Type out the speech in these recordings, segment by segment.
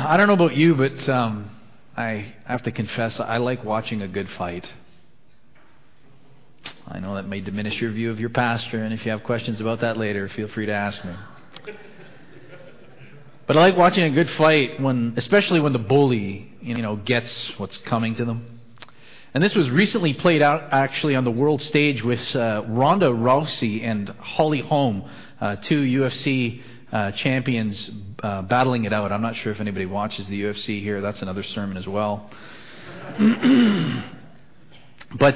I don't know about you, but I have to confess I like watching a good fight. I know that may diminish your view of your pastor, and if you have questions about that later, feel free to ask me. But I like watching a good fight, especially when the bully, gets what's coming to them. And this was recently played out actually on the world stage with Ronda Rousey and Holly Holm, two UFC champions battling it out. I'm not sure if anybody watches the UFC here. That's another sermon as well. But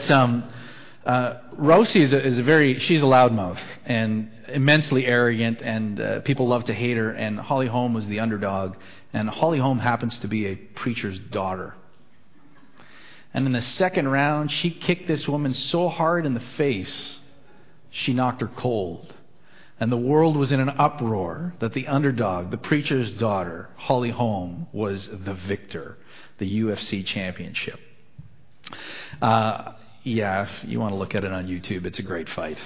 Rousey she's a loudmouth and immensely arrogant, and people love to hate her. And Holly Holm was the underdog, and Holly Holm happens to be a preacher's daughter. And in the second round, she kicked this woman so hard in the face, she knocked her cold. And the world was in an uproar that the underdog, the preacher's daughter, Holly Holm, was the victor, the UFC championship. If you want to look at it on YouTube, it's a great fight.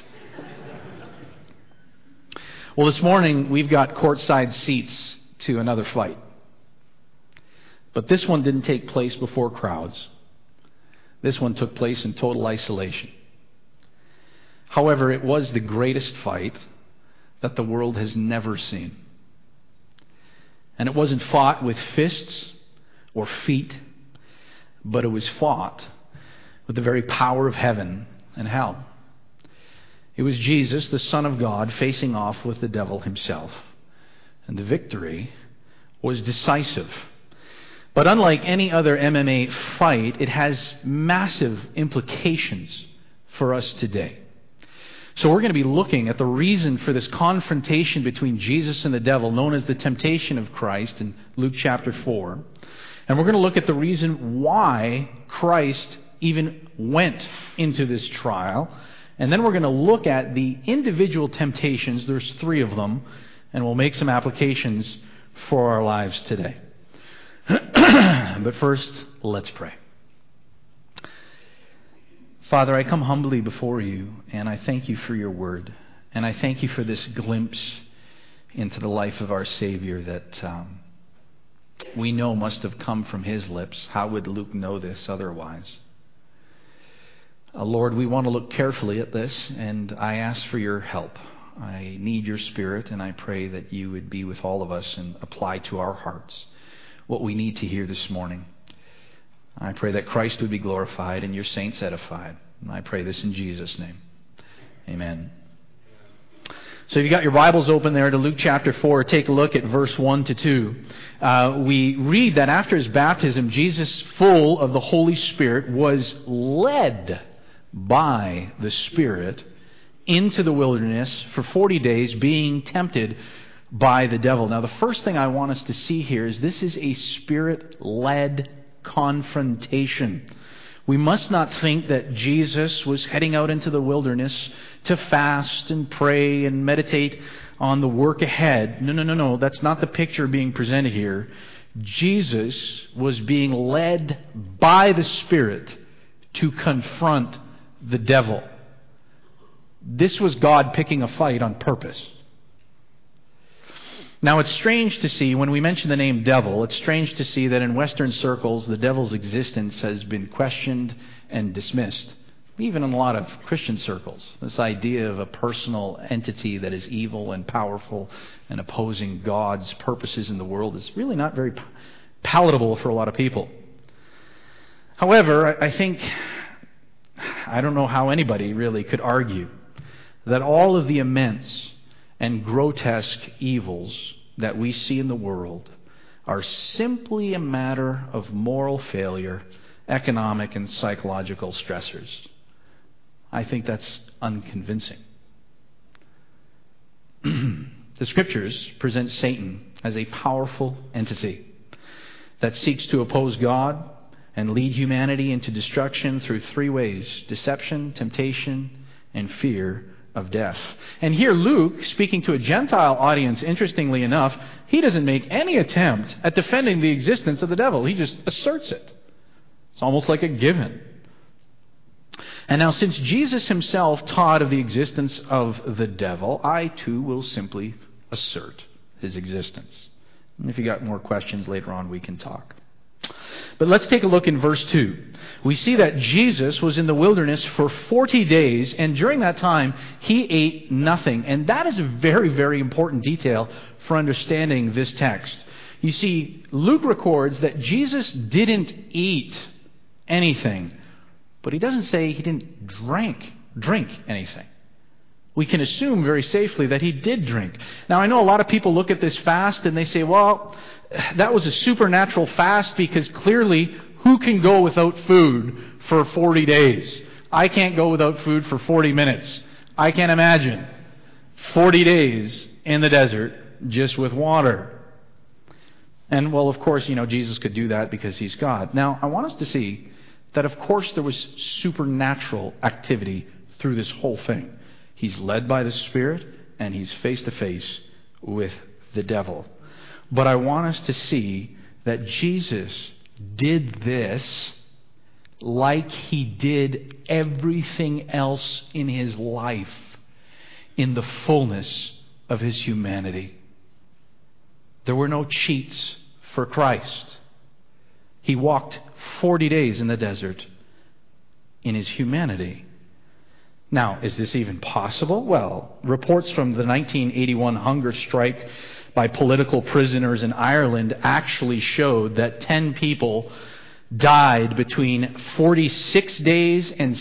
Well, this morning, we've got courtside seats to another fight. But this one didn't take place before crowds. This one took place in total isolation. However, it was the greatest fight that the world has never seen. And it wasn't fought with fists or feet, but it was fought with the very power of heaven and hell. It was Jesus, the Son of God, facing off with the devil himself. And the victory was decisive. But unlike any other MMA fight, it has massive implications for us today. So we're going to be looking at the reason for this confrontation between Jesus and the devil, known as the temptation of Christ in Luke chapter 4. And we're going to look at the reason why Christ even went into this trial. And then we're going to look at the individual temptations. There's 3 of them. And we'll make some applications for our lives today. But first, let's pray. Father, I come humbly before you, and I thank you for your word. And I thank you for this glimpse into the life of our Savior that we know must have come from his lips. How would Luke know this otherwise? Lord, we want to look carefully at this, and I ask for your help. I need your Spirit, and I pray that you would be with all of us and apply to our hearts what we need to hear this morning. I pray that Christ would be glorified and your saints edified. And I pray this in Jesus' name. Amen. So if you got your Bibles open there to Luke chapter 4, take a look at verse 1 to 2. We read that after his baptism, Jesus, full of the Holy Spirit, was led by the Spirit into the wilderness for 40 days, being tempted by the devil. Now, the first thing I want us to see here is this is a Spirit-led confrontation. We must not think that Jesus was heading out into the wilderness to fast and pray and meditate on the work ahead. No. That's not the picture being presented here. Jesus was being led by the Spirit to confront the devil. This was God picking a fight on purpose. Now, it's strange to see, when we mention the name devil, it's strange to see that in Western circles, the devil's existence has been questioned and dismissed. Even in a lot of Christian circles, this idea of a personal entity that is evil and powerful and opposing God's purposes in the world is really not very palatable for a lot of people. However, I don't know how anybody really could argue that all of the immense and grotesque evils that we see in the world are simply a matter of moral failure, economic and psychological stressors. I think that's unconvincing. The Scriptures present Satan as a powerful entity that seeks to oppose God and lead humanity into destruction through 3 ways: deception, temptation, and fear of death. And here Luke, speaking to a Gentile audience, interestingly enough, he doesn't make any attempt at defending the existence of the devil. He just asserts it. It's almost like a given. And now, since Jesus himself taught of the existence of the devil, I too will simply assert his existence. And if you got more questions later on, we can talk. But let's take a look in verse 2. We see that Jesus was in the wilderness for 40 days, and during that time, he ate nothing. And that is a very, very important detail for understanding this text. You see, Luke records that Jesus didn't eat anything, but he doesn't say he didn't drink anything. We can assume very safely that he did drink. Now, I know a lot of people look at this fast and they say, well, that was a supernatural fast because clearly, who can go without food for 40 days? I can't go without food for 40 minutes. I can't imagine 40 days in the desert just with water. And, well, of course, Jesus could do that because he's God. Now, I want us to see that, of course, there was supernatural activity through this whole thing. He's led by the Spirit, and he's face to face with the devil. But I want us to see that Jesus did this like he did everything else in his life in the fullness of his humanity. There were no cheats for Christ. He walked 40 days in the desert in his humanity. Now, is this even possible? Well, reports from the 1981 hunger strike by political prisoners in Ireland actually showed that 10 people died between 46 days and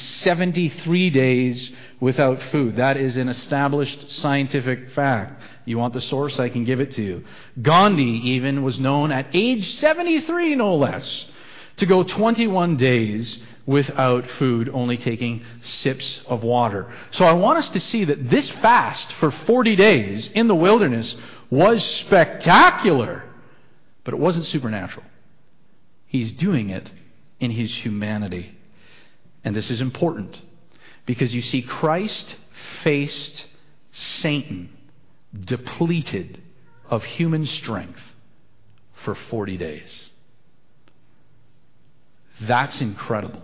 73 days without food. That is an established scientific fact. You want the source? I can give it to you. Gandhi even was known at age 73, no less, to go 21 days without food, only taking sips of water. So I want us to see that this fast for 40 days in the wilderness was spectacular, but it wasn't supernatural. He's doing it in his humanity. And this is important because you see, Christ faced Satan depleted of human strength for 40 days. That's incredible.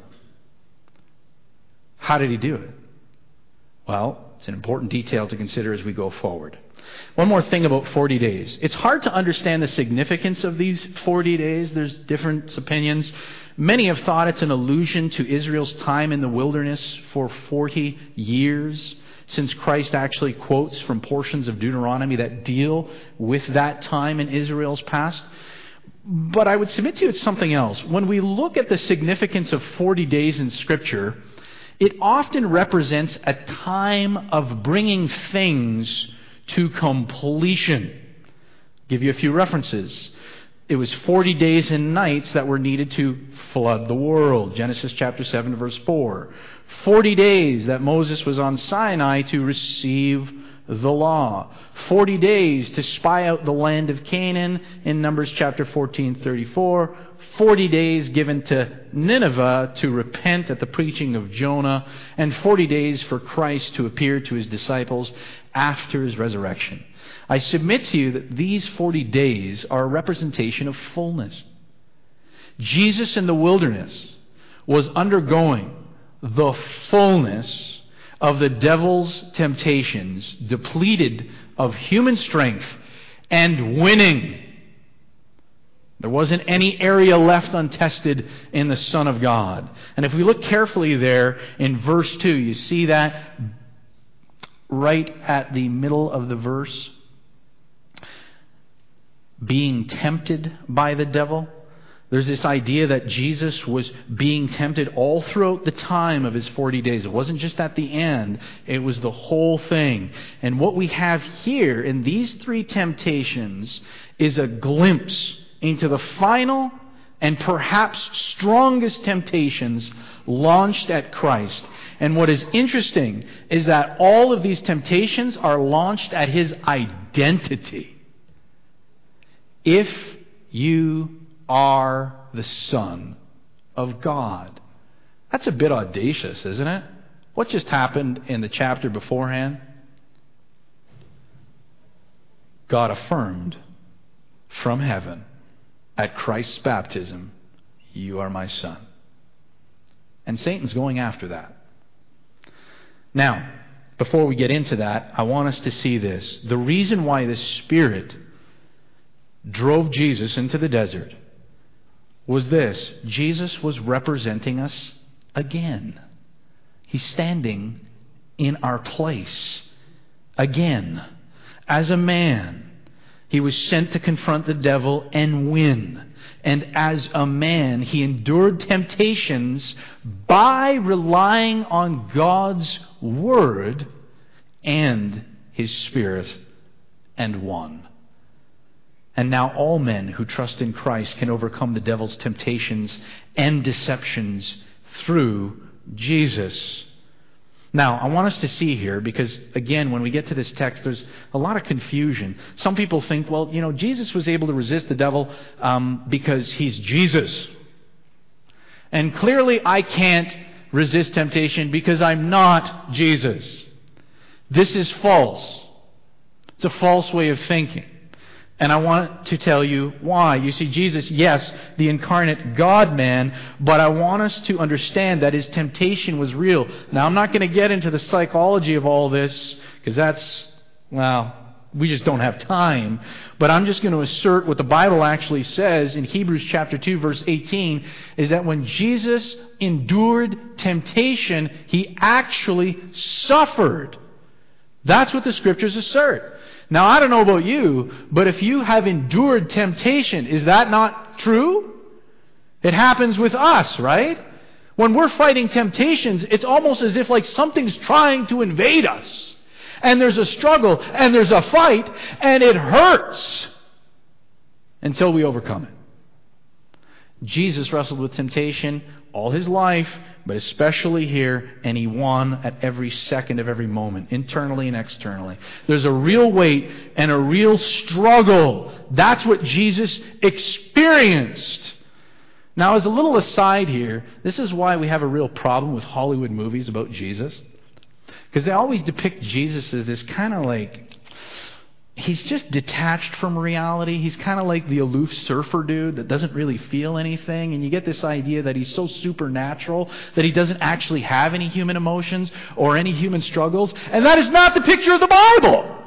How did he do it? Well, it's an important detail to consider as we go forward. One more thing about 40 days. It's hard to understand the significance of these 40 days. There's different opinions. Many have thought it's an allusion to Israel's time in the wilderness for 40 years, since Christ actually quotes from portions of Deuteronomy that deal with that time in Israel's past. But I would submit to you it's something else. When we look at the significance of 40 days in Scripture, it often represents a time of bringing things to completion. I'll give you a few references. It was 40 days and nights that were needed to flood the world. Genesis chapter 7, verse 4. 40 days that Moses was on Sinai to receive the law. 40 days to spy out the land of Canaan in Numbers chapter 14:34. 40 days given to Nineveh to repent at the preaching of Jonah. And 40 days for Christ to appear to his disciples after his resurrection. I submit to you that these 40 days are a representation of fullness. Jesus in the wilderness was undergoing the fullness of the devil's temptations, depleted of human strength, and winning. There wasn't any area left untested in the Son of God. And if we look carefully there in verse 2, you see that right at the middle of the verse, being tempted by the devil. There's this idea that Jesus was being tempted all throughout the time of his 40 days. It wasn't just at the end. It was the whole thing. And what we have here in these three temptations is a glimpse into the final and perhaps strongest temptations launched at Christ. And what is interesting is that all of these temptations are launched at his identity. If you are the Son of God. That's a bit audacious, isn't it? What just happened in the chapter beforehand? God affirmed from heaven at Christ's baptism, "You are my Son." And Satan's going after that. Now, before we get into that, I want us to see this. The reason why the Spirit drove Jesus into the desert was this: Jesus was representing us again. He's standing in our place again. As a man, He was sent to confront the devil and win. And as a man, He endured temptations by relying on God's Word and His Spirit, and won. And now all men who trust in Christ can overcome the devil's temptations and deceptions through Jesus. Now, I want us to see here, because again, when we get to this text, there's a lot of confusion. Some people think, well, Jesus was able to resist the devil because He's Jesus. And clearly I can't resist temptation because I'm not Jesus. This is false. It's a false way of thinking. And I want to tell you why. You see, Jesus, yes, the incarnate God-man, but I want us to understand that His temptation was real. Now, I'm not going to get into the psychology of all this, because we just don't have time. But I'm just going to assert what the Bible actually says in Hebrews chapter 2, verse 18, is that when Jesus endured temptation, He actually suffered. That's what the Scriptures assert. Now, I don't know about you, but if you have endured temptation, is that not true? It happens with us, right? When we're fighting temptations, it's almost as if like something's trying to invade us. And there's a struggle, and there's a fight, and it hurts until we overcome it. Jesus wrestled with temptation all His life, but especially here, and He won at every second of every moment, internally and externally. There's a real weight and a real struggle. That's what Jesus experienced. Now, as a little aside here, this is why we have a real problem with Hollywood movies about Jesus. Because they always depict Jesus as this kind of like, He's just detached from reality. He's kind of like the aloof surfer dude that doesn't really feel anything. And you get this idea that He's so supernatural that He doesn't actually have any human emotions or any human struggles. And that is not the picture of the Bible.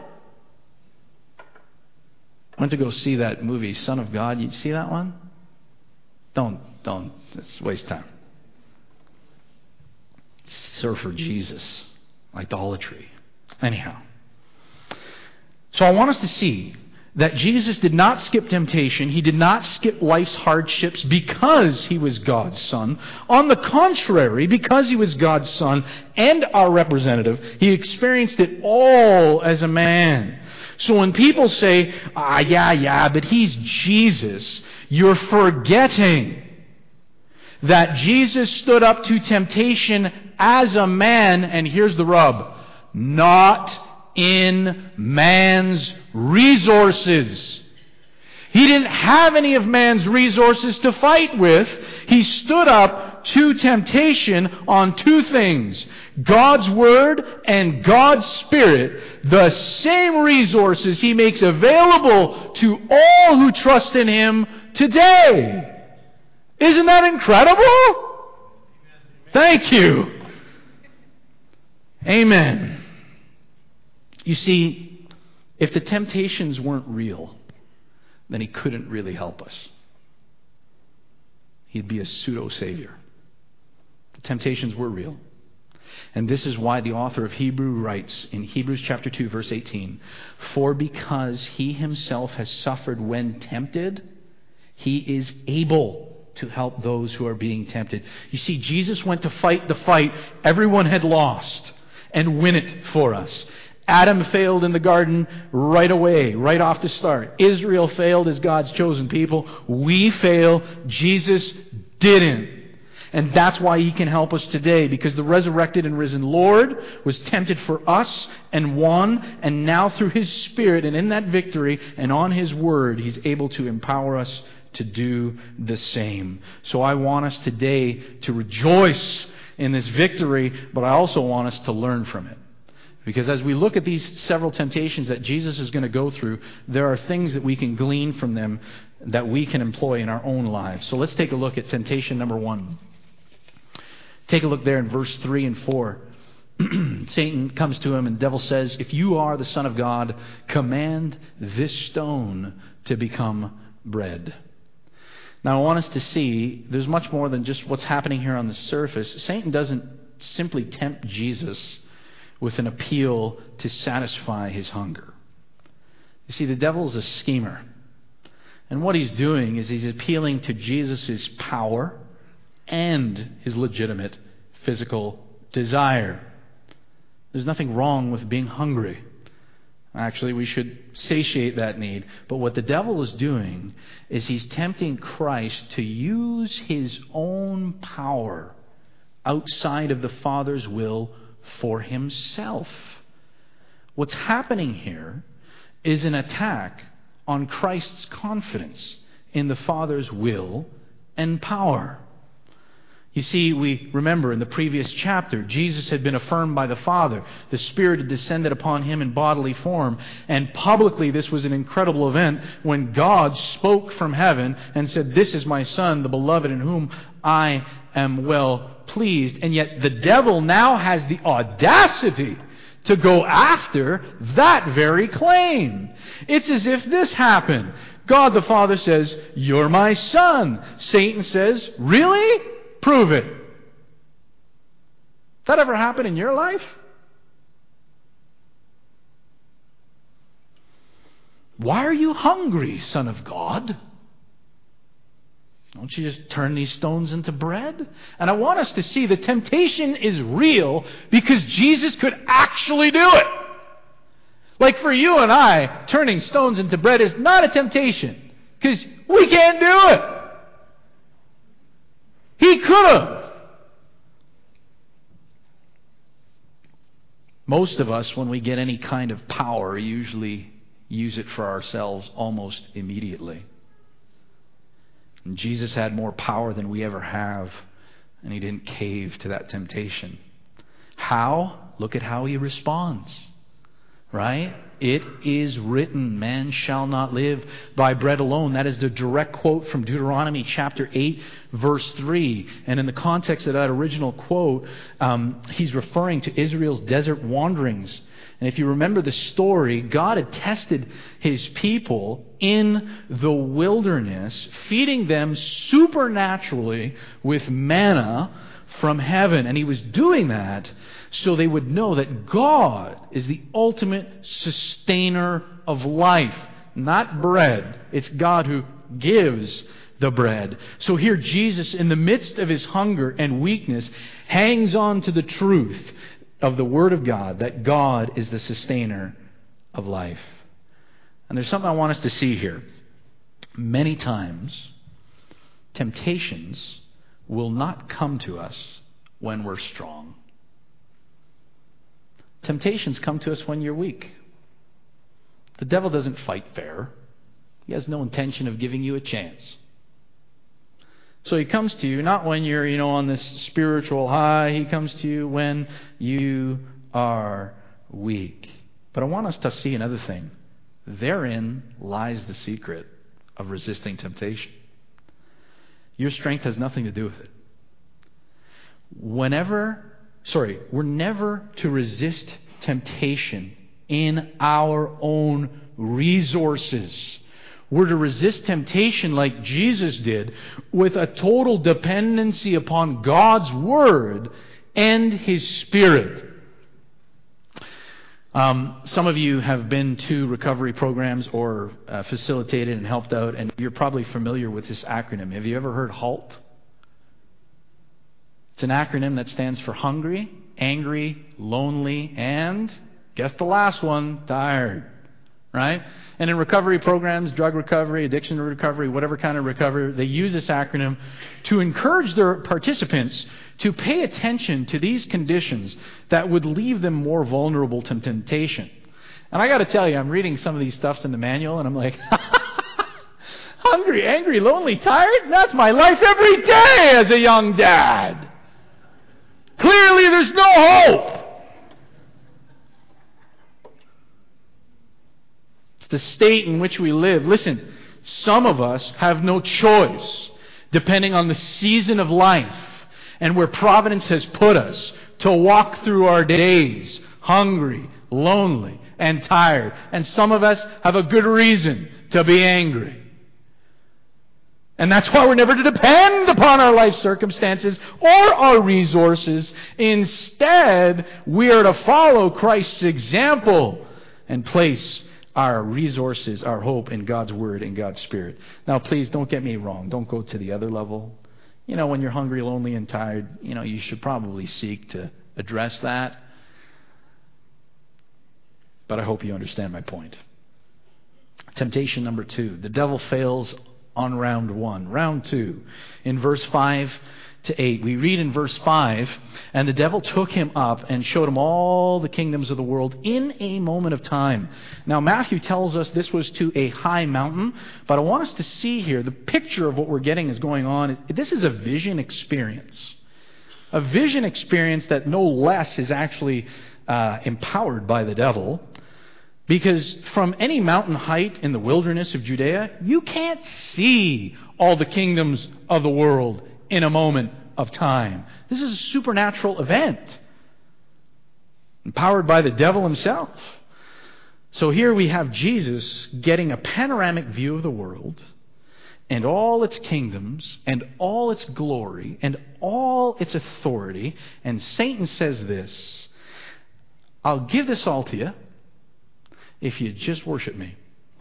I went to go see that movie, Son of God. You see that one? Don't. It's a waste of time. Surfer Jesus. Idolatry. Anyhow. So I want us to see that Jesus did not skip temptation. He did not skip life's hardships because He was God's Son. On the contrary, because He was God's Son and our representative, He experienced it all as a man. So when people say, but He's Jesus, you're forgetting that Jesus stood up to temptation as a man, and here's the rub, not in man's resources. He didn't have any of man's resources to fight with. He stood up to temptation on two things: God's Word and God's Spirit, the same resources He makes available to all who trust in Him today. Isn't that incredible? Thank you. Amen. You see, if the temptations weren't real, then He couldn't really help us. He'd be a pseudo-savior. The temptations were real. And this is why the author of Hebrews writes in Hebrews chapter 2, verse 18, "For because He Himself has suffered when tempted, He is able to help those who are being tempted." You see, Jesus went to fight the fight everyone had lost and win it for us. Adam failed in the garden right away, right off the start. Israel failed as God's chosen people. We fail. Jesus didn't. And that's why He can help us today, because the resurrected and risen Lord was tempted for us and won, and now through His Spirit and in that victory and on His Word, He's able to empower us to do the same. So I want us today to rejoice in this victory, but I also want us to learn from it. Because as we look at these several temptations that Jesus is going to go through, there are things that we can glean from them that we can employ in our own lives. So let's take a look at temptation number 1. Take a look there in verse 3 and 4. Satan comes to him and the devil says, if you are the Son of God, command this stone to become bread. Now I want us to see there's much more than just what's happening here on the surface. Satan doesn't simply tempt Jesus with an appeal to satisfy his hunger. You see, the devil is a schemer. And what he's doing is he's appealing to Jesus' power and his legitimate physical desire. There's nothing wrong with being hungry. Actually, we should satiate that need. But what the devil is doing is he's tempting Christ to use his own power outside of the Father's will for himself. What's happening here is an attack on Christ's confidence in the Father's will and power. You see, we remember in the previous chapter, Jesus had been affirmed by the Father. The Spirit had descended upon him in bodily form. And publicly, this was an incredible event when God spoke from heaven and said, "This is my Son, the beloved, in whom I am well pleased." And yet the devil now has the audacity to go after that very claim. It's as if this happened. God the Father says, "You're my Son." Satan says, "Really? Prove it." That ever happened in your life? Why are you hungry, Son of God? Don't you just turn these stones into bread? And I want us to see the temptation is real because Jesus could actually do it. Like for you and I, turning stones into bread is not a temptation because we can't do it. He could have. Most of us, when we get any kind of power, usually use it for ourselves almost immediately. And Jesus had more power than we ever have, and he didn't cave to that temptation. How? Look at how he responds. Right? It is written, man shall not live by bread alone. That is the direct quote from Deuteronomy chapter 8, verse 3. And in the context of that original quote, he's referring to Israel's desert wanderings. And if you remember the story, God had tested his people in the wilderness, feeding them supernaturally with manna from heaven. And he was doing that so they would know that God is the ultimate sustainer of life, not bread. It's God who gives the bread. So here Jesus, in the midst of his hunger and weakness, hangs on to the truth of the Word of God, that God is the sustainer of life. And there's something I want us to see here. Many times, temptations will not come to us when we're strong. Temptations come to us when you're weak. The devil doesn't fight fair. He has no intention of giving you a chance. So he comes to you not when you're, on this spiritual high. He comes to you when you are weak. But I want us to see another thing. Therein lies the secret of resisting temptation. Your strength has nothing to do with it. We're never to resist temptation in our own resources. We're to resist temptation like Jesus did, with a total dependency upon God's Word and His Spirit. Some of you have been to recovery programs or facilitated and helped out, and you're probably familiar with this acronym. Have you ever heard HALT? It's an acronym that stands for hungry, angry, lonely, and, guess the last one, tired. Right? And in recovery programs, drug recovery, addiction recovery, whatever kind of recovery, they use this acronym to encourage their participants to pay attention to these conditions that would leave them more vulnerable to temptation. And I got to tell you, I'm reading some of these stuffs in the manual, and I'm like, hungry, angry, lonely, tired? That's my life every day as a young dad. Clearly, there's no hope. The state in which we live. Listen, some of us have no choice, depending on the season of life and where providence has put us. to walk through our days hungry, lonely, and tired. And some of us have a good reason to be angry. And that's why we're never to depend upon our life circumstances or our resources. Instead, we are to follow Christ's example and place our resources, our hope in God's Word and God's Spirit. Now, please don't get me wrong. Don't go to the other level. When you're hungry, lonely, and tired, you should probably seek to address that. But I hope you understand my point. Temptation number 2. The devil fails on round 1. Round 2. In verse 5 to 8. We read in verse 5, "And the devil took him up and showed him all the kingdoms of the world in a moment of time." Now Matthew tells us this was to a high mountain, but I want us to see here, the picture of what we're getting is going on. This is a vision experience. A vision experience that no less is actually empowered by the devil. Because from any mountain height in the wilderness of Judea, you can't see all the kingdoms of the world in a moment of time. This is a supernatural event, empowered by the devil himself. So here we have Jesus getting a panoramic view of the world and all its kingdoms and all its glory and all its authority. And Satan says this, "I'll give this all to you if you just worship me."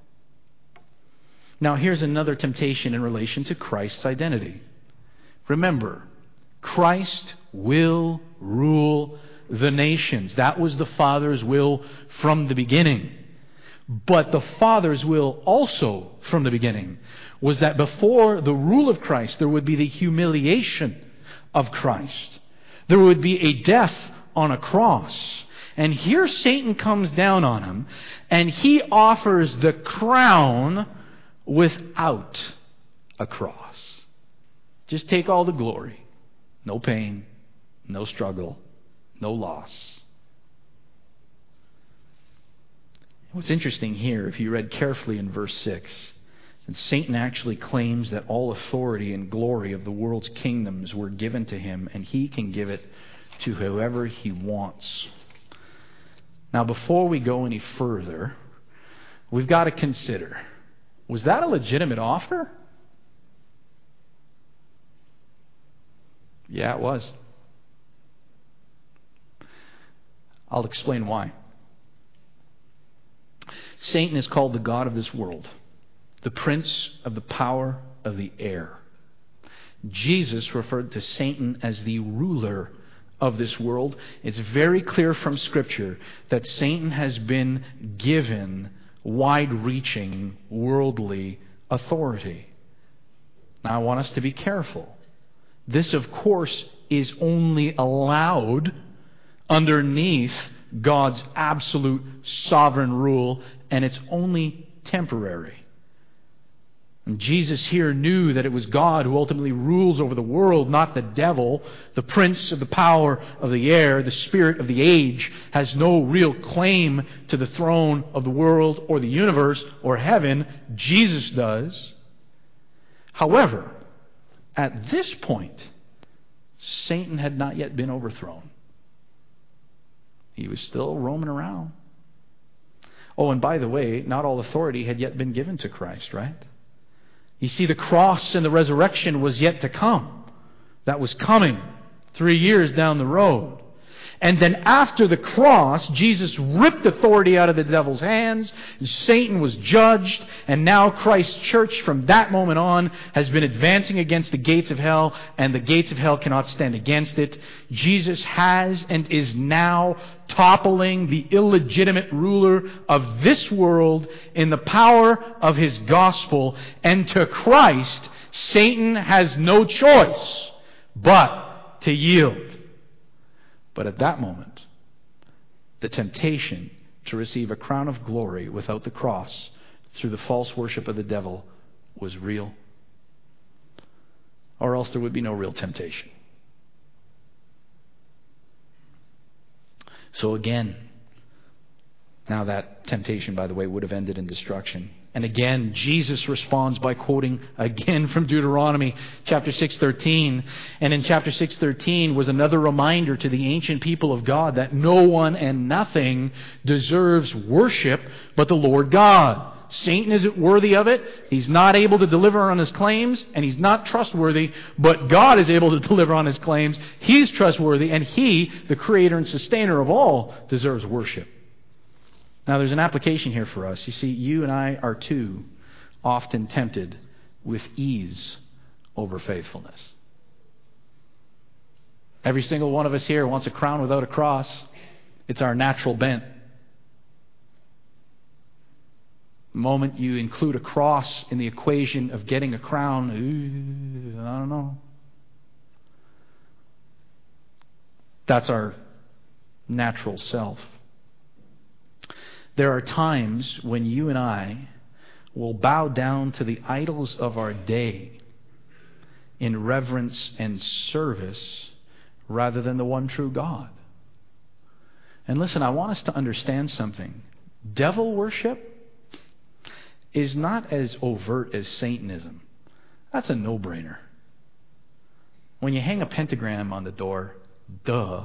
Now here's another temptation in relation to Christ's identity. Remember, Christ will rule the nations. That was the Father's will from the beginning. But the Father's will also from the beginning was that before the rule of Christ, there would be the humiliation of Christ. There would be a death on a cross. And here Satan comes down on him, and he offers the crown without a cross. Just take all the glory. No pain, no struggle, no loss. What's interesting here, if you read carefully in verse 6, that Satan actually claims that all authority and glory of the world's kingdoms were given to him, and he can give it to whoever he wants. Now, before we go any further, we've got to consider, was that a legitimate offer? Yeah, it was. I'll explain why. Satan is called the god of this world, the prince of the power of the air. Jesus referred to Satan as the ruler of this world. It's very clear from Scripture that Satan has been given wide-reaching worldly authority. Now, I want us to be careful. This, of course, is only allowed underneath God's absolute sovereign rule, and it's only temporary. And Jesus here knew that it was God who ultimately rules over the world, not the devil. The prince of the power of the air, the spirit of the age, has no real claim to the throne of the world or the universe or heaven. Jesus does. However, at this point, Satan had not yet been overthrown. He was still roaming around. Oh, and by the way, not all authority had yet been given to Christ, right? You see, the cross and the resurrection was yet to come. That was coming 3 years down the road. And then after the cross, Jesus ripped authority out of the devil's hands. Satan was judged. And now Christ's church from that moment on has been advancing against the gates of hell. And the gates of hell cannot stand against it. Jesus has and is now toppling the illegitimate ruler of this world in the power of His gospel. And to Christ, Satan has no choice but to yield. But at that moment, the temptation to receive a crown of glory without the cross through the false worship of the devil was real. Or else there would be no real temptation. So again, now that temptation, by the way, would have ended in destruction. And again, Jesus responds by quoting again from Deuteronomy chapter 6:13. And in chapter 6:13 was another reminder to the ancient people of God that no one and nothing deserves worship but the Lord God. Satan isn't worthy of it. He's not able to deliver on his claims, and he's not trustworthy, but God is able to deliver on his claims. He's trustworthy, and He, the creator and sustainer of all, deserves worship. Now, there's an application here for us. You see, you and I are too often tempted with ease over faithfulness. Every single one of us here wants a crown without a cross. It's our natural bent. The moment you include a cross in the equation of getting a crown, I don't know. That's our natural self. There are times when you and I will bow down to the idols of our day in reverence and service rather than the one true God. And listen, I want us to understand something. Devil worship is not as overt as Satanism. That's a no-brainer. When you hang a pentagram on the door, duh.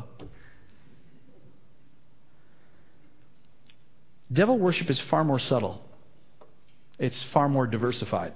Devil worship is far more subtle. It's far more diversified.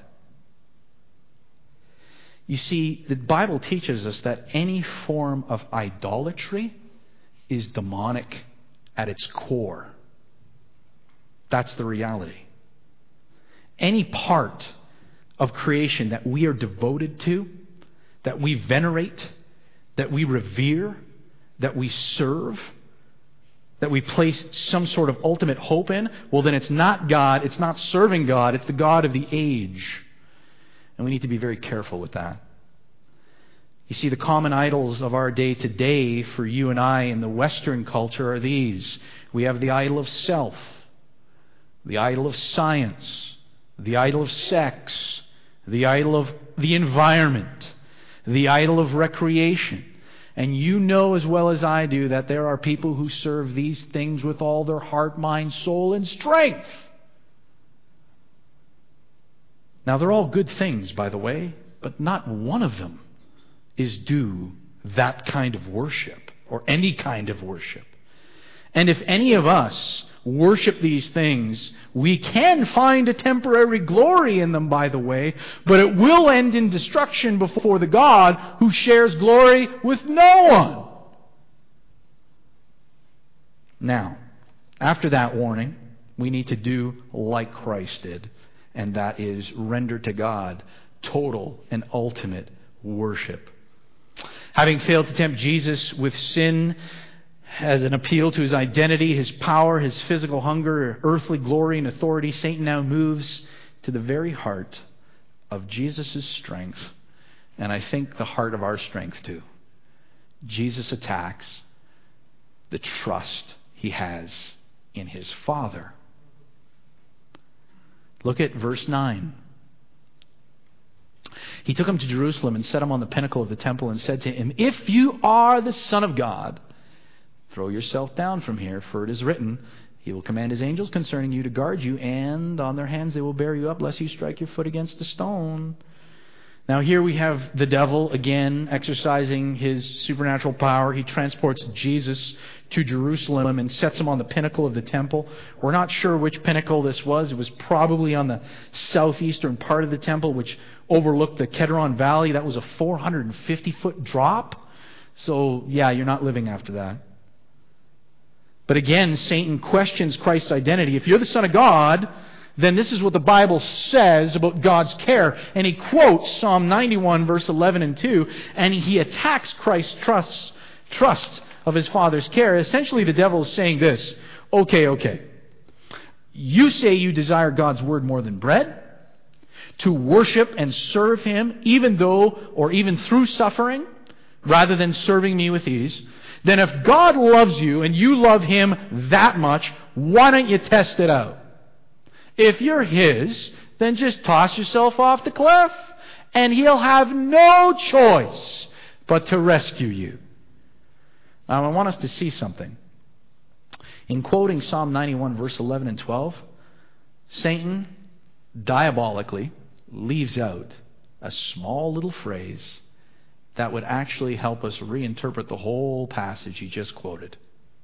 You see, the Bible teaches us that any form of idolatry is demonic at its core. That's the reality. Any part of creation that we are devoted to, that we venerate, that we revere, that we serve, that we place some sort of ultimate hope in, well, then it's not God, it's not serving God, it's the God of the age. And we need to be very careful with that. You see, the common idols of our day today for you and I in the Western culture are these. We have the idol of self, the idol of science, the idol of sex, the idol of the environment, the idol of recreation. And you know as well as I do that there are people who serve these things with all their heart, mind, soul, and strength. Now, they're all good things, by the way, but not one of them is due that kind of worship or any kind of worship. And if any of us worship these things, we can find a temporary glory in them, by the way, but it will end in destruction before the God who shares glory with no one. Now, after that warning, we need to do like Christ did, and that is render to God total and ultimate worship. Having failed to tempt Jesus with sin as an appeal to His identity, His power, His physical hunger, earthly glory and authority, Satan now moves to the very heart of Jesus' strength, and I think the heart of our strength too. Jesus attacks the trust He has in His Father. Look at verse 9. He took him to Jerusalem and set him on the pinnacle of the temple and said to him, "If you are the Son of God, throw yourself down from here, for it is written, He will command His angels concerning you to guard you, and on their hands they will bear you up, lest you strike your foot against a stone." Now here we have the devil again exercising his supernatural power. He transports Jesus to Jerusalem and sets him on the pinnacle of the temple. We're not sure which pinnacle this was. It was probably on the southeastern part of the temple, which overlooked the Kedron Valley. That was a 450-foot drop. So, yeah, you're not living after that. But again, Satan questions Christ's identity. If you're the Son of God, then this is what the Bible says about God's care. And he quotes Psalm 91, verse 11 and 2, and he attacks Christ's trust of His Father's care. Essentially, the devil is saying this: Okay. You say you desire God's Word more than bread, to worship and serve Him even though or even through suffering, rather than serving me with ease. Then if God loves you and you love Him that much, why don't you test it out? If you're His, then just toss yourself off the cliff, and He'll have no choice but to rescue you. Now, I want us to see something. In quoting Psalm 91, verse 11 and 12, Satan diabolically leaves out a small little phrase that would actually help us reinterpret the whole passage he just quoted.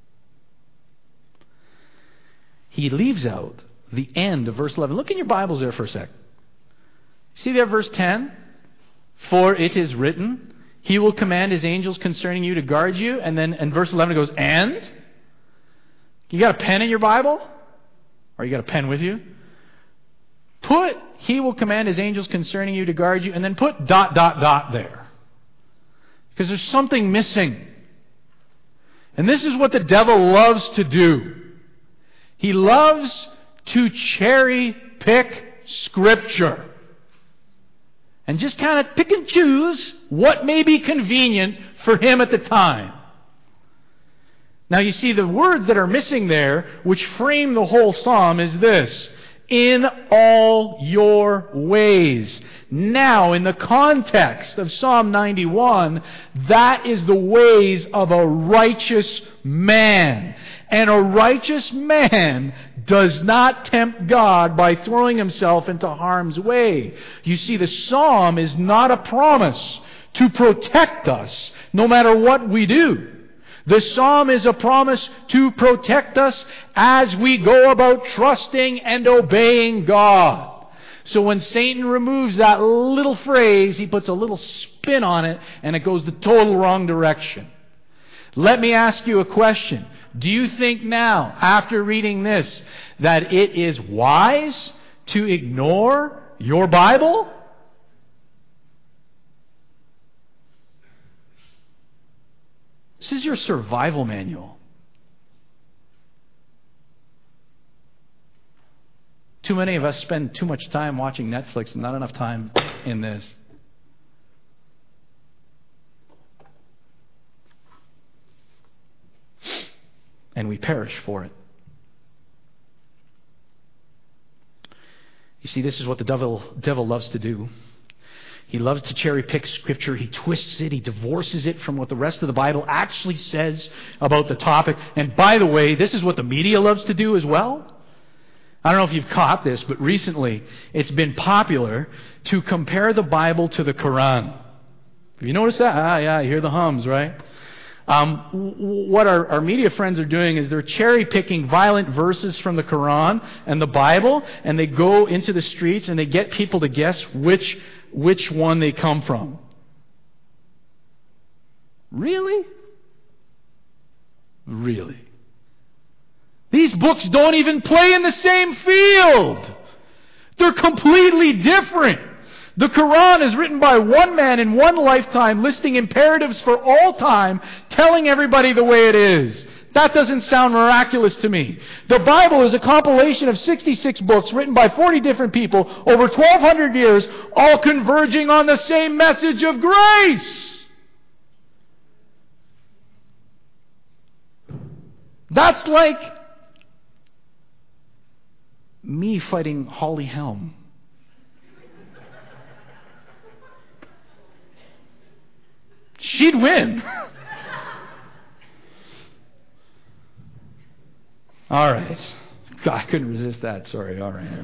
He leaves out the end of verse 11. Look in your Bibles there for a sec. See there verse 10? For it is written, He will command His angels concerning you to guard you. And then in verse 11 it goes, and? You got a pen in your Bible? Or you got a pen with you? Put, He will command His angels concerning you to guard you, and then put ... there. Because there's something missing. And this is what the devil loves to do. He loves to cherry pick Scripture. And just kind of pick and choose what may be convenient for him at the time. Now you see, the words that are missing there, which frame the whole psalm, is this: in all your ways. Now, in the context of Psalm 91, that is the ways of a righteous man. And a righteous man does not tempt God by throwing himself into harm's way. You see, the psalm is not a promise to protect us no matter what we do. The psalm is a promise to protect us as we go about trusting and obeying God. So when Satan removes that little phrase, he puts a little spin on it, and it goes the total wrong direction. Let me ask you a question. Do you think now, after reading this, that it is wise to ignore your Bible? This is your survival manual. Too many of us spend too much time watching Netflix and not enough time in this. And we perish for it. You see, this is what the devil loves to do. He loves to cherry pick Scripture. He twists it. He divorces it from what the rest of the Bible actually says about the topic. And by the way, this is what the media loves to do as well. I don't know if you've caught this, but recently it's been popular to compare the Bible to the Quran. Have you noticed that? Yeah, I hear the hums, right? What our media friends are doing is they're cherry picking violent verses from the Quran and the Bible, and they go into the streets and they get people to guess which one they come from. Really? Really? These books don't even play in the same field. They're completely different. The Quran is written by one man in one lifetime, listing imperatives for all time, telling everybody the way it is. That doesn't sound miraculous to me. The Bible is a compilation of 66 books written by 40 different people over 1,200 years, all converging on the same message of grace. That's like me fighting Holly Helm. She'd win. All right. God, I couldn't resist that. Sorry. All right.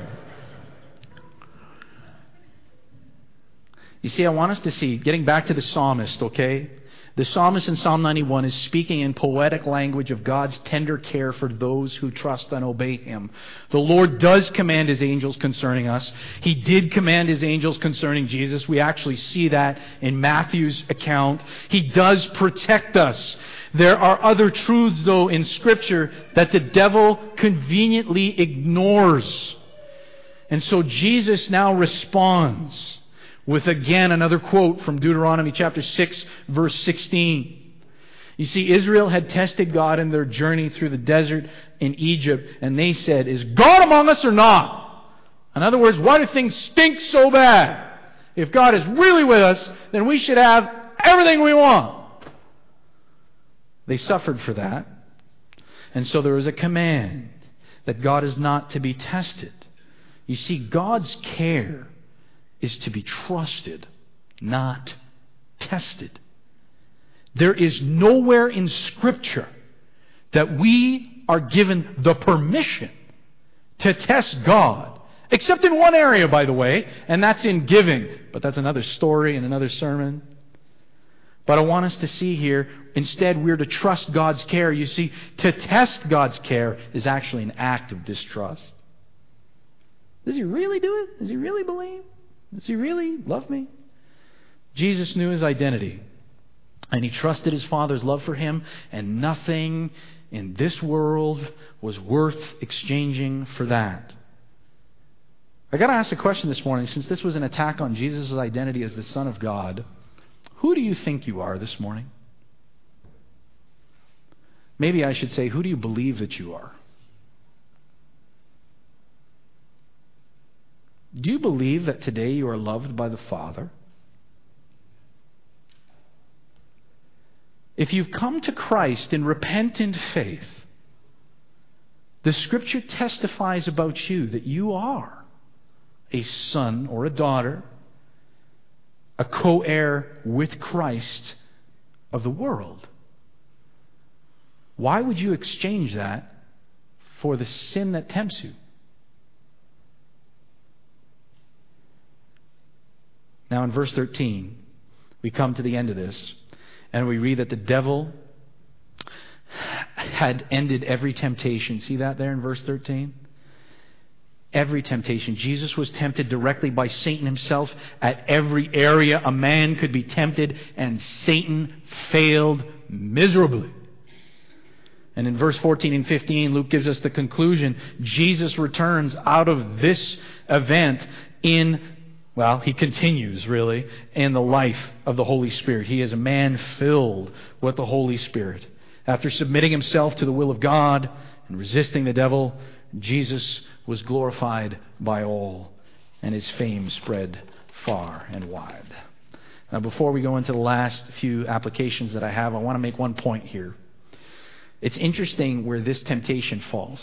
You see, I want us to see, getting back to the psalmist, okay? The psalmist in Psalm 91 is speaking in poetic language of God's tender care for those who trust and obey Him. The Lord does command His angels concerning us. He did command His angels concerning Jesus. We actually see that in Matthew's account. He does protect us. There are other truths, though, in Scripture that the devil conveniently ignores. And so Jesus now responds with again another quote from Deuteronomy chapter 6, verse 16. You see, Israel had tested God in their journey through the desert in Egypt, and they said, is God among us or not? In other words, why do things stink so bad? If God is really with us, then we should have everything we want. They suffered for that. And so there is a command that God is not to be tested. You see, God's care is to be trusted, not tested. There is nowhere in Scripture that we are given the permission to test God Except in one area, by the way, and that's in giving. But that's another story and another sermon. But I want us to see here, instead we're to trust God's care. You see, to test God's care is actually an act of distrust. Does He really do it? Does He really believe? Does He really love me? Jesus knew His identity. And He trusted His Father's love for Him. And nothing in this world was worth exchanging for that. I got to ask a question this morning. Since this was an attack on Jesus' identity as the Son of God, who do you think you are this morning? Maybe I should say, who do you believe that you are? Do you believe that today you are loved by the Father? If you've come to Christ in repentant faith, the Scripture testifies about you that you are a son or a daughter, a co-heir with Christ of the world. Why would you exchange that for the sin that tempts you? Now in verse 13, we come to the end of this, and we read that the devil had ended every temptation. See that there in verse 13? Every temptation. Jesus was tempted directly by Satan himself at every area a man could be tempted, and Satan failed miserably. And in verse 14 and 15, Luke gives us the conclusion. Jesus returns out of this event he continues really in the life of the Holy Spirit. He is a man filled with the Holy Spirit. After submitting himself to the will of God and resisting the devil, Jesus was glorified by all, and His fame spread far and wide. Now, before we go into the last few applications that I have, I want to make one point here. It's interesting where this temptation falls.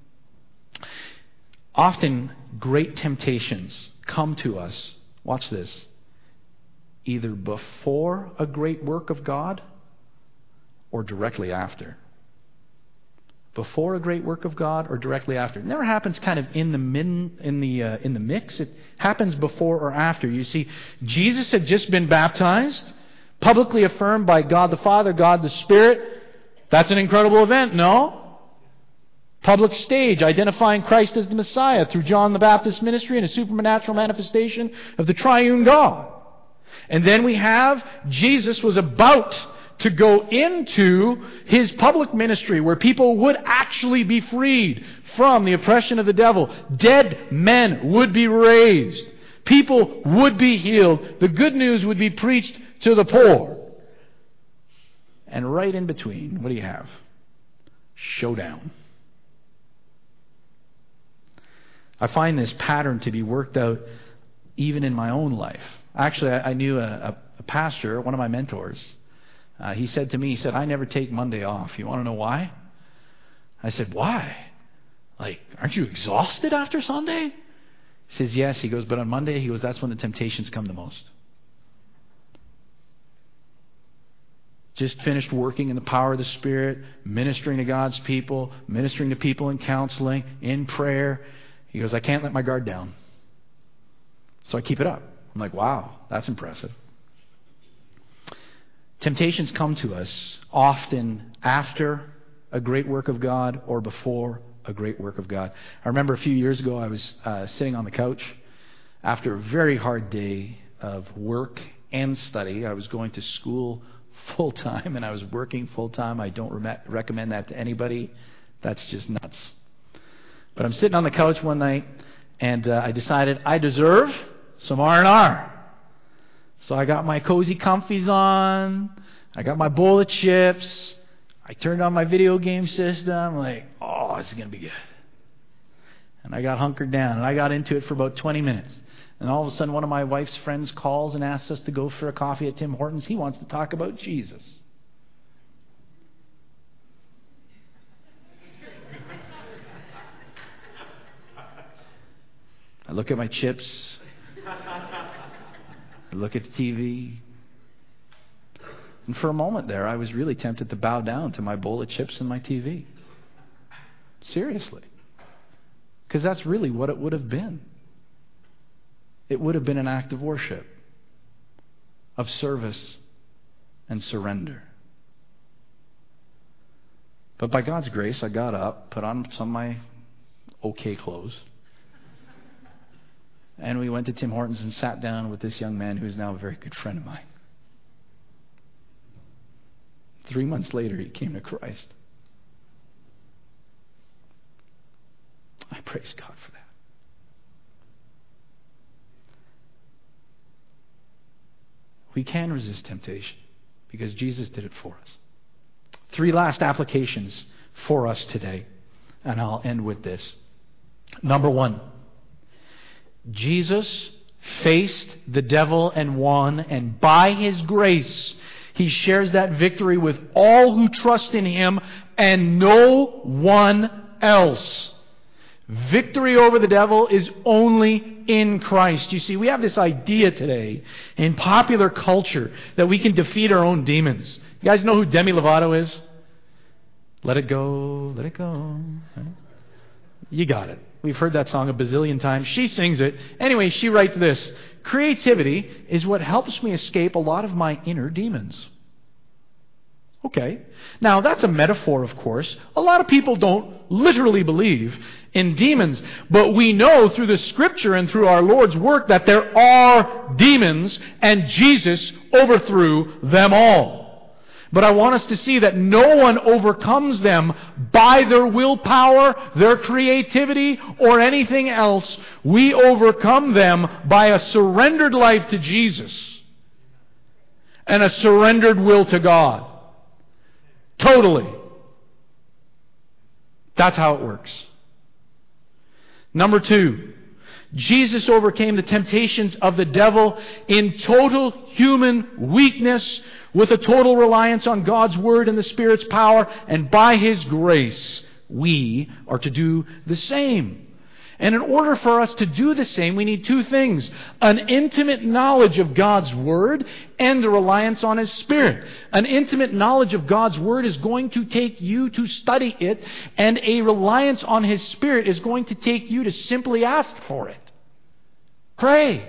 Often, great temptations come to us, watch this, either before a great work of God or directly after. Before a great work of God or directly after. It never happens kind of in the mix. It happens before or after. You see, Jesus had just been baptized, publicly affirmed by God the Father, God the Spirit. That's an incredible event, no? Public stage, identifying Christ as the Messiah through John the Baptist's ministry and a supernatural manifestation of the triune God. And then we have Jesus was about to go into His public ministry where people would actually be freed from the oppression of the devil. Dead men would be raised. People would be healed. The good news would be preached to the poor. And right in between, what do you have? Showdown. I find this pattern to be worked out even in my own life. Actually, I knew a pastor, one of my mentors. He said to me, I never take Monday off. You want to know why? I said, why? Aren't you exhausted after Sunday? He says, yes. He goes, but on Monday, he goes, that's when the temptations come the most. Just finished working in the power of the Spirit, ministering to God's people, ministering to people in counseling, in prayer. He goes, I can't let my guard down. So I keep it up. I'm like, wow, that's impressive. Temptations come to us often after a great work of God or before a great work of God. I remember a few years ago I was sitting on the couch after a very hard day of work and study. I was going to school full-time and I was working full-time. I don't recommend that to anybody. That's just nuts. But I'm sitting on the couch one night and I decided I deserve some R&R. So I got my cozy comfies on. I got my bowl of chips. I turned on my video game system. I'm like, oh, this is going to be good. And I got hunkered down. And I got into it for about 20 minutes. And all of a sudden, one of my wife's friends calls and asks us to go for a coffee at Tim Hortons. He wants to talk about Jesus. I look at my chips. I look at the TV. And for a moment there, I was really tempted to bow down to my bowl of chips and my TV. Seriously. Because that's really what it would have been. it would have been an act of worship, of service and surrender. But by God's grace, I got up, put on some of my okay clothes, and we went to Tim Hortons and sat down with this young man who is now a very good friend of mine. 3 months later, he came to Christ. I praise God for that. We can resist temptation because Jesus did it for us. 3 last applications for us today, and I'll end with this. Number 1, Jesus faced the devil and won, and by His grace, He shares that victory with all who trust in Him and no one else. Victory over the devil is only in Christ. You see, we have this idea today in popular culture that we can defeat our own demons. You guys know who Demi Lovato is? Let it go, let it go. You got it. We've heard that song a bazillion times. She sings it. Anyway, she writes this: creativity is what helps me escape a lot of my inner demons. Okay. Now, that's a metaphor, of course. A lot of people don't literally believe in demons. But we know through the Scripture and through our Lord's work that there are demons, and Jesus overthrew them all. But I want us to see that no one overcomes them by their willpower, their creativity, or anything else. We overcome them by a surrendered life to Jesus and a surrendered will to God. Totally. That's how it works. Number 2, Jesus overcame the temptations of the devil in total human weakness with a total reliance on God's Word and the Spirit's power, and by His grace, we are to do the same. And in order for us to do the same, we need 2 things: an intimate knowledge of God's Word and a reliance on His Spirit. An intimate knowledge of God's Word is going to take you to study it, and a reliance on His Spirit is going to take you to simply ask for it. Pray.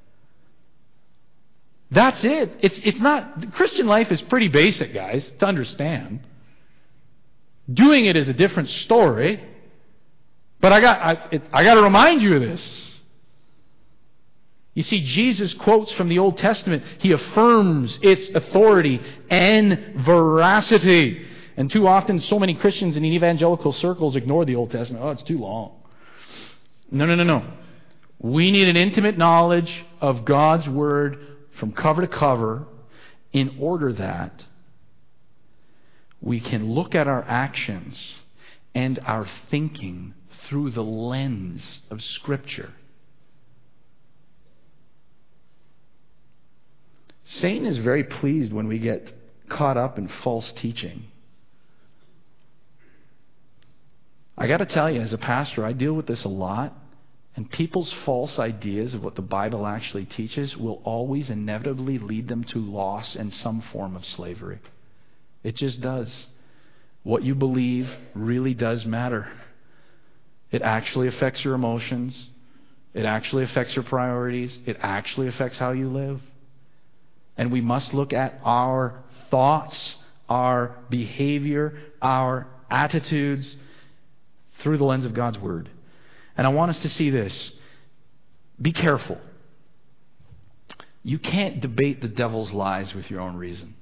That's it. It's not, Christian life is pretty basic, guys, to understand. Doing it is a different story. But I got to remind you of this. You see, Jesus quotes from the Old Testament. He affirms its authority and veracity. And too often, so many Christians in evangelical circles ignore the Old Testament. Oh, it's too long. No. We need an intimate knowledge of God's Word from cover to cover in order that we can look at our actions and our thinking through the lens of Scripture. Satan is very pleased when we get caught up in false teaching. I got to tell you, as a pastor, I deal with this a lot, and people's false ideas of what the Bible actually teaches will always inevitably lead them to loss and some form of slavery. It just does. What you believe really does matter. It actually affects your emotions. It actually affects your priorities. It actually affects how you live. And we must look at our thoughts, our behavior, our attitudes through the lens of God's Word. And I want us to see this. Be careful. You can't debate the devil's lies with your own reason.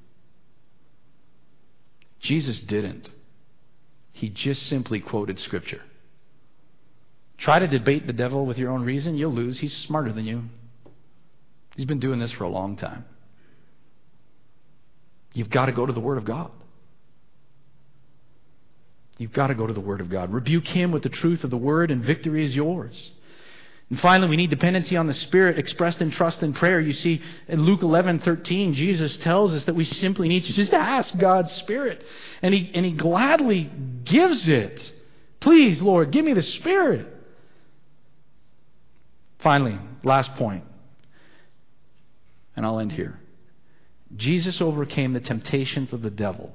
Jesus didn't. He just simply quoted Scripture. Try to debate the devil with your own reason, you'll lose. He's smarter than you. He's been doing this for a long time. You've got to go to the Word of God. You've got to go to the Word of God. Rebuke him with the truth of the Word, and victory is yours. And finally, we need dependency on the Spirit expressed in trust and prayer. You see, in Luke 11:13, Jesus tells us that we simply need to just ask God's Spirit. And He gladly gives it. Please, Lord, give me the Spirit. Finally, last point. And I'll end here. Jesus overcame the temptations of the devil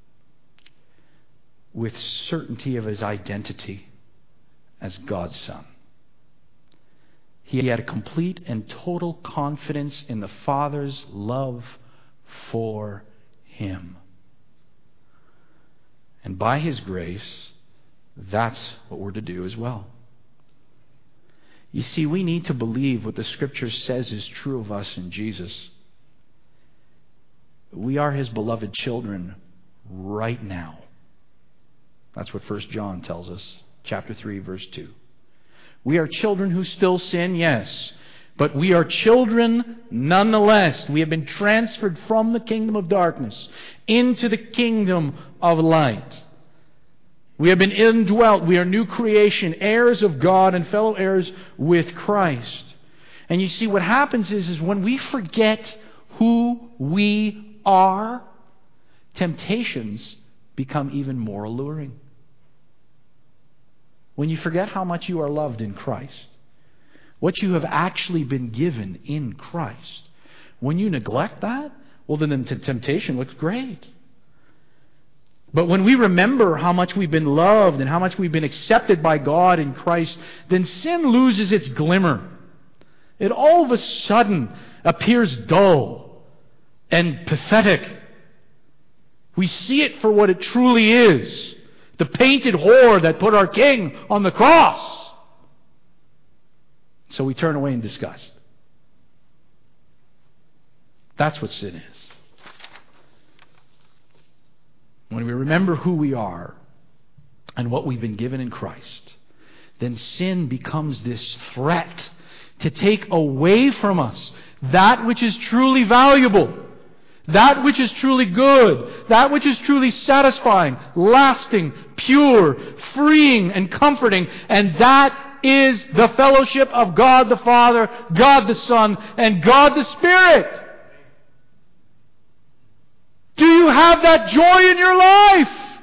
with certainty of His identity as God's Son. He had a complete and total confidence in the Father's love for him. And by His grace, that's what we're to do as well. You see, we need to believe what the Scripture says is true of us in Jesus. We are His beloved children right now. That's what 1 John tells us, chapter 3, verse 2. We are children who still sin, yes, but we are children nonetheless. We have been transferred from the kingdom of darkness into the kingdom of light. We have been indwelt. We are new creation, heirs of God and fellow heirs with Christ. And you see, what happens is when we forget who we are, temptations become even more alluring. When you forget how much you are loved in Christ, what you have actually been given in Christ, when you neglect that, well, then the temptation looks great. But when we remember how much we've been loved and how much we've been accepted by God in Christ, then sin loses its glimmer. It all of a sudden appears dull and pathetic. We see it for what it truly is. The painted whore that put our King on the cross. So we turn away in disgust. That's what sin is. When we remember who we are and what we've been given in Christ, then sin becomes this threat to take away from us that which is truly valuable, that which is truly good, that which is truly satisfying, lasting, pure, freeing, and comforting, and that is the fellowship of God the Father, God the Son, and God the Spirit. Do you have that joy in your life?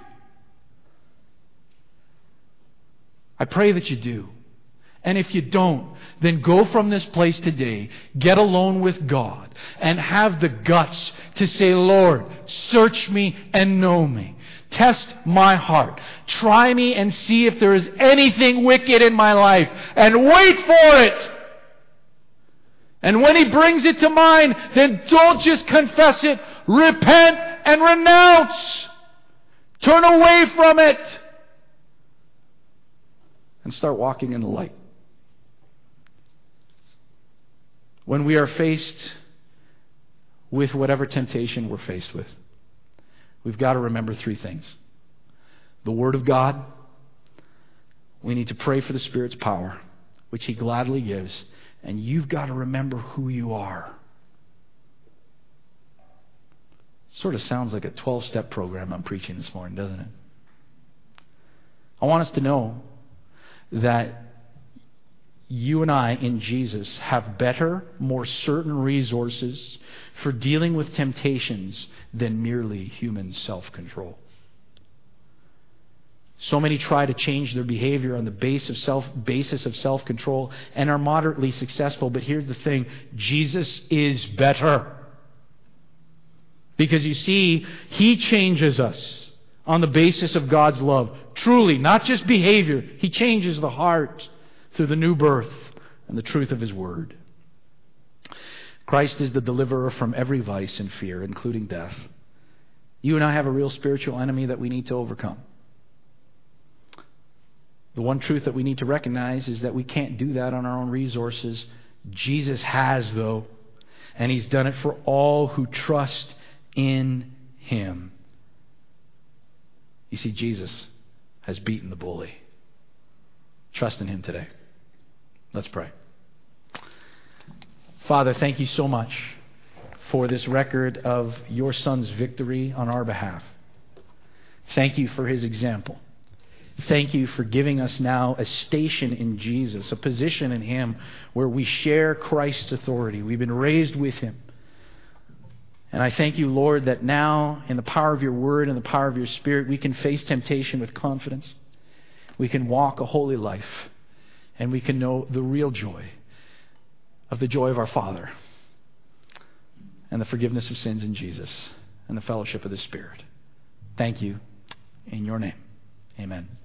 I pray that you do. And if you don't, then go from this place today, get alone with God, and have the guts to say, Lord, search me and know me. Test my heart. Try me and see if there is anything wicked in my life. And wait for it. And when He brings it to mind, then don't just confess it. Repent and renounce. Turn away from it. And start walking in the light. When we are faced with whatever temptation we're faced with, we've got to remember three things. The Word of God. We need to pray for the Spirit's power, which He gladly gives. And you've got to remember who you are. Sort of sounds like a 12-step program I'm preaching this morning, doesn't it? I want us to know that you and I in Jesus have better, more certain resources for dealing with temptations than merely human self-control. So many try to change their behavior on the basis of self-control and are moderately successful. But here's the thing. Jesus is better. Because you see, He changes us on the basis of God's love. Truly, not just behavior. He changes the heart through the new birth and the truth of His Word. Christ is the deliverer from every vice and fear, including death. You and I have a real spiritual enemy that we need to overcome. The one truth that we need to recognize is that we can't do that on our own resources. Jesus has, though, and He's done it for all who trust in Him. You see, Jesus has beaten the bully. Trust in Him today. Let's pray. Father, thank You so much for this record of Your Son's victory on our behalf. Thank You for His example. Thank You for giving us now a station in Jesus, a position in Him where we share Christ's authority. We've been raised with Him. And I thank You, Lord, that now in the power of Your Word and the power of Your Spirit, we can face temptation with confidence. We can walk a holy life. And we can know the real joy of the joy of our Father and the forgiveness of sins in Jesus and the fellowship of the Spirit. Thank You in Your name. Amen.